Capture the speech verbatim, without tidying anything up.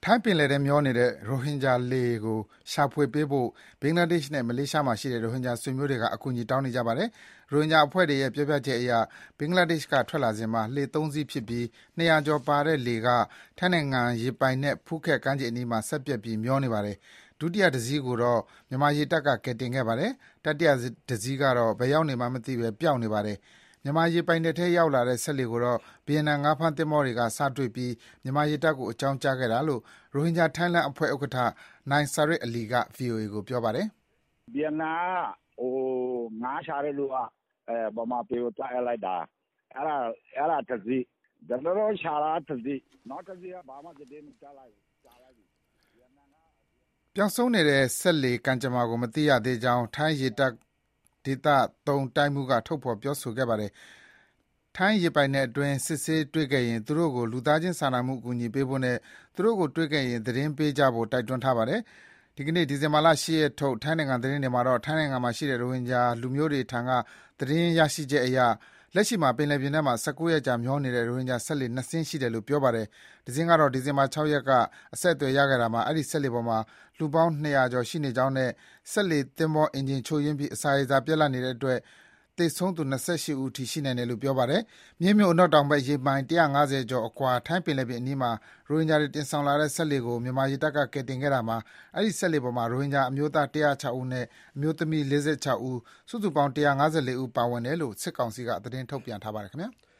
ထိုင်းပင်လယ်ထဲမျောနေတဲ့ရိုဟင်ဂျာလှေကိုရှာဖွေပေးဖို့ဘင်္ဂလားဒေ့ရှ်နဲ့မလေးရှားမှာရှိတဲ့ရိုဟင်ဂျာဆွေမျိုးတွေကအကူအညီတောင်းနေကြပါတယ်။ရိုဟင်ဂျာအဖွဲ့တွေရဲ့ပြောပြချက်အရဘင်္ဂလားဒေ့ရှ်ကထွက်လာစဉ်မှာလှေသုံးစီးဖြစ်ပြီးနှစ်ရာကျော်ပါတဲ့လှေကထိုင်းနိုင်ငံရေပိုင်နက်ဖူးခက်ကမ်းခြေအနီးမှာဆက်ပျက်ပြီးမျောနေပါတယ်။ဒုတိယတစီးကိုတော့မြန်မာရေတပ်ကကယ်တင်ခဲ့ပါတယ်။တတိယတစီးကတော့ဘယ်ရောက်နေမှမသိဘဲပျောက်နေပါတယ်။မြန်မာရေပိုင်နက်ထဲရောက်လာတဲ့စက်လှေကိုတော့ဗီယက်နမ်ငါးဖမ်းသင်္ဘောတွေကစတွေ့ပြီးမြန်မာရေတပ်ကိုအကြောင်းကြားခဲ့တာလို့ရိုဟင်ဂျာထိုင်းလန့်အဖွဲ့ဥက္ကဋ္ဌနိုင်ဆာရစ်အလီက ဗွီအိုအေကိုပြောပါတယ်။ဗီယက်နမ်ကဟိုငါးရှာတဲ့လူကအဲဗမာပြည်ကိုတွားလိုက်တာအဲ့ဒါအဲ့ဒါတစီကျွန်တော်တို့ရှာတာတစီနောက်တစီကဘာမှသတင်းမကြားလိုက်ကြားလိုက်ပျောက်ဆုံးနေတဲ့စက်လှေကံကြမ္မာကိုမသိရသေးကြောင်းထိုင်းရေတပ်ဒေသသုံးတိုင်းမှုကထုတ်ဖော်ပြောဆိုခဲ့ပါတယ်။ထိုင်းရေပိုင်နယ်အတွင်းစစ်ဆေးတွေ့ခဲ့ရင်သူတို့ကိုလူသားချင်းစာနာမှုအကူအညီပေးဖို့နဲ့သူတို့ကိုတွေ့ခဲ့ရင်သတင်းပေးကြဖို့တိုက်တွန်းထားပါတယ်။ဒီကနေ့ဒီဇင်ဘာလ၈ရက်ထုတ်ထိုင်းနိုင်ငံသတင်းတွေမှာတော့ထိုင်းနိုင်ငံမှာရှိတဲ့ရိုဟင်ဂျာလူမျိုးတွေထံကသတင်းရရှိချက်အရလက်ရှိမှာပင်လယ်ပြင်ထဲမှာ၁၉ရက်ကြာမျောနေတဲ့ရိုဟင်ဂျာဆက်လှေနှစ်စင်းရှိတယ်လို့ပြောပါတယ်။ဒီစင်းကတော့ဒီဇင်ဘာ၆ရက်ကအဆက်အသွယ်ရခဲ့တာမှာအဲ့ဒီဆက်လှေပေါ်မှာလူပေါင်းနှစ်ရာကျော်ရှိနေကြောင်းနဲ့ဆက်လှေသင်္ဘောအင်ဂျင်ချို့ယွင်းပြီးအစာရေစာပြတ်လတ်နေတဲ့အတွက်သေဆုံးသူ၂၈ဦးအထိရှိနိုင်တယ်လို့ပြောပါတယ်။မြင်းမြို့အနောက်တောင်ဘက်ရေမိုင်၁၅၀ကျော်အကွာထိုင်းပင်လယ်ပြင်အနီးမှာရိုဟင်ဂျာတွေတင်ဆောင်လာတဲ့ဆက်လှေကိုမြန်မာရေတပ်ကကယ်တင်ခဲ့တာမှာအဲ့ဒီဆက်လှေပေါ်မှာရိုဟင်ဂျာအမျိုးသား၁၀၆ဦးနဲ့အမျိုးသမီး၄၆ဦးစုစုပေါင်း၁၅၄ဦးပါဝင်တယ်လို့စစ်ကောင်စီကသတင်းထုတ်ပြန်ထားပါတယ်ခင်ဗျာ။